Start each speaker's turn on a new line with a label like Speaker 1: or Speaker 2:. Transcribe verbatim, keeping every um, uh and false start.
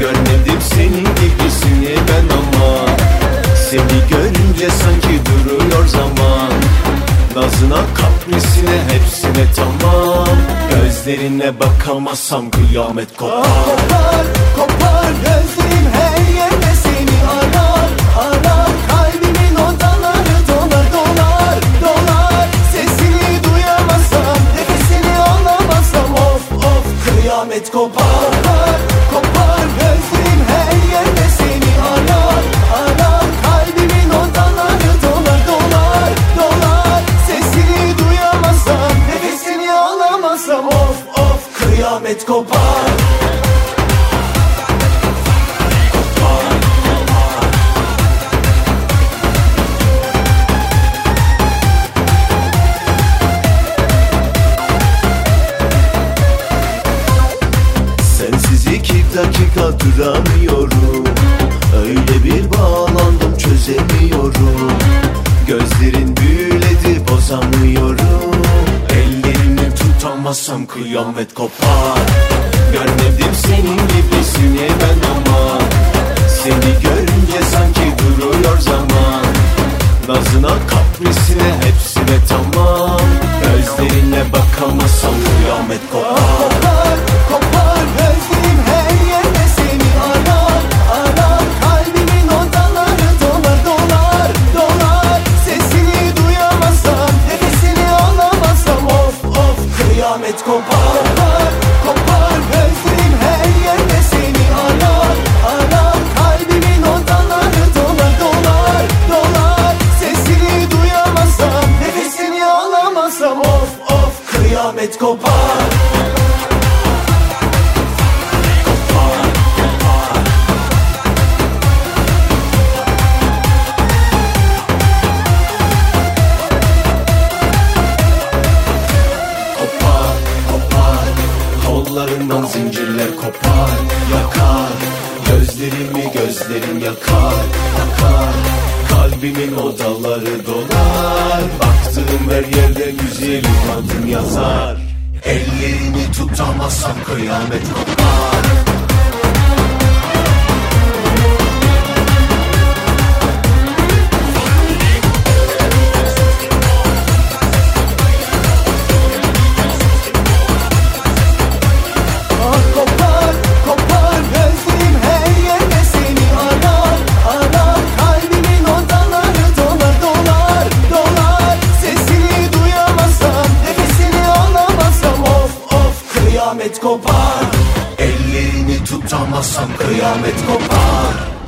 Speaker 1: Görmedim senin gibisini ben ama seni görünce sanki duruyor zaman. Nazına kaprisine hepsine tamam. Gözlerine bakamazsam kıyamet kopar.
Speaker 2: Kopar, kopar, gözlerim her yerde seni arar, arar. Kalbimin odaları dolar, dolar, dolar. Sesini duyamazsam, nefesini alamazsam of, of, kıyamet kopar. Kopar, kopar, gözlerim her yerde seni arar, arar. Kalbimin odaları dolar, dolar, dolar. Sesini duyamazsam, nefesini alamazsam of, of, kıyamet kopar.
Speaker 1: Sensiz iki dakika duramıyorum. Öyle bir bağlandım çözemiyorum. Gözlerin büyüledi bozamıyorum. Ellerini tutamazsam kıyamet kopar. Görmedim senin gibisini ben ama seni görünce sanki duruyor zaman. Nazına kaprisine hepsine tamam. Gözlerinle bakamazsam kıyamet kopar.
Speaker 2: Kopar, kopar, gözlerim her yerde seni arar, arar. Kalbimin odaları dolar, dolar, dolar. Sesini duyamazsam, nefesini alamazsam of, of, kıyamet kopar. Kopar, kopar, gözlerim her yerde seni arar, arar. Kalbimin odaları dolar, dolar, dolar. Sesini duyamazsam, nefesini alamazsam of, of, kıyamet kopar.
Speaker 1: Kollarından zincirler kopar, yakar. Gözlerimi gözlerim yakar, yakar. Kalbimin odaları dolar. Baktığım her yerde güzelim adın yazar. Ellerini tutamazsam kıyamet kopar.
Speaker 2: Kopar, kopar, gözlerim her yerde seni arar, arar. Kalbimin odaları dolar, dolar, dolar. Sesini duyamazsam, nefesini alamazsam of, of, kıyamet kopar.
Speaker 1: Ellerini tutamazsam kıyamet kopar.